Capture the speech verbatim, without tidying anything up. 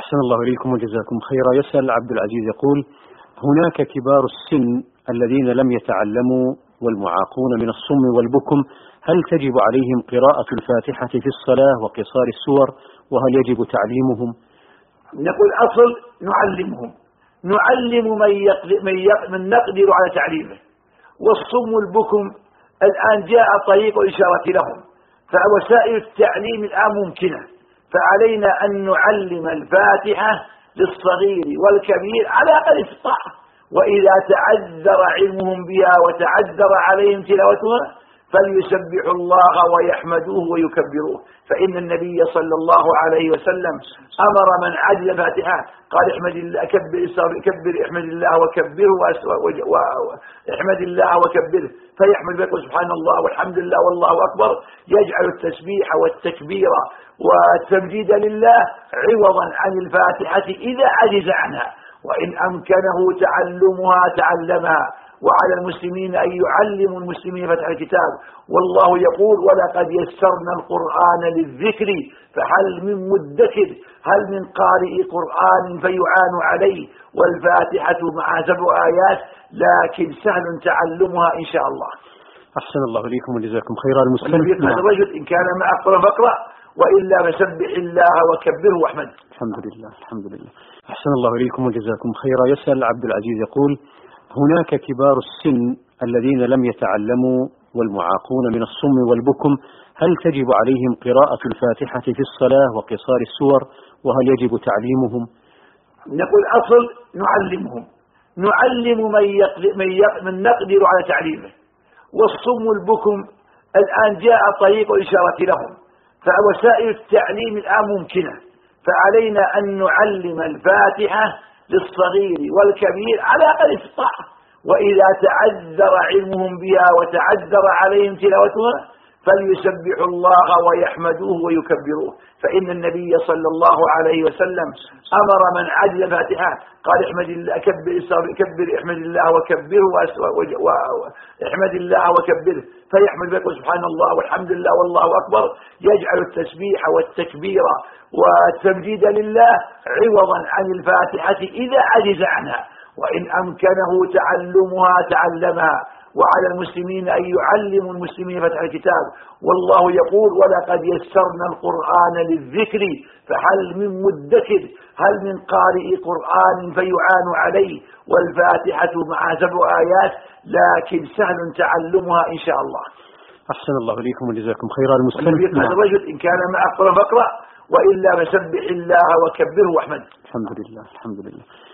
أحسن الله إليكم وجزاكم خيرا. يسأل عبد العزيز يقول: هناك كبار السن الذين لم يتعلموا والمعاقون من الصم والبكم، هل تجب عليهم قراءة الفاتحة في الصلاة وقصار السور، وهل يجب تعليمهم؟ نقول أصل نعلمهم، نعلم من, يقدر من, يقدر من نقدر على تعليمه. والصم والبكم الآن جاء طريق الإشارة لهم، فوسائل التعليم الآن ممكنة، فعلينا أن نعلم الفاتحة للصغير والكبير على قدر الاستطاعة، وإذا تعذر علمهم بها وتعذر عليهم تلاوتها فليسبحوا الله ويحمدوه ويكبروه، فإن النبي صلى الله عليه وسلم أمر من عجل الفاتحة قال: احمد الله كبر كبر احمد الله وكبره واحمد الله وكبره، فيحمد بك سبحان الله والحمد لله والله أكبر، يجعل التسبيح والتكبير والتمجيد لله عوضا عن الفاتحة إذا عجز عنها، وإن أمكنه تعلمها تعلمها. وعلى المسلمين أن يعلموا المسلمين فتح الكتاب، والله يقول: ولقد يسرنا القرآن للذكر فهل من مدكر، هل من قارئ قرآن فيعان عليه، والفاتحة مع سبع آيات لكن سهل تعلمها إن شاء الله. أحسن الله إليكم وجزاكم خيرا. المسلم الرجل إن كان معه قرأ فاقرأ، وإلا فسبح الله وكبره واحمد. الحمد لله الحمد لله. أحسن الله إليكم وجزاكم خيرا. يسأل عبد العزيز يقول: هناك كبار السن الذين لم يتعلموا والمعاقون من الصم والبكم، هل تجب عليهم قراءة الفاتحة في الصلاة وقصار السور، وهل يجب تعليمهم؟ نقول أصل نعلمهم، نعلم من, يقدر من, يقدر من نقدر على تعليمه. والصم والبكم الآن جاء طريق الإشارة لهم، فوسائل التعليم الآن ممكنة، فعلينا أن نعلم الفاتحة للصغير والكبير على قدر الاستطاعة، وإذا تعذر علمهم بها وتعذر عليهم تلاوتها فليسبحوا الله ويحمدوه ويكبروه، فإن النبي صلى الله عليه وسلم أمر من عجل الفاتحة قال: احمد الله كبر كبر احمد الله وكبره واحمد الله وكبره، فيحمد بك سبحان الله والحمد لله والله أكبر، يجعل التسبيح والتكبير والتمجيد لله عوضا عن الفاتحة إذا عجز عنها، وإن أمكنه تعلمها تعلمها. وعلى المسلمين أن يعلموا المسلمين فتح الكتاب، والله يقول: ولقد يسرنا القرآن للذكر فهل من مدكر، هل من قارئ قرآن فيعان عليه، والفاتحة مع سبع آيات لكن سهل تعلمها إن شاء الله. أحسن الله إليكم وجزاكم خيرا. المسلم الرجل إن كان معه قرأ فاقرأ، وإلا فسبح الله وكبره واحمد. الحمد لله الحمد لله.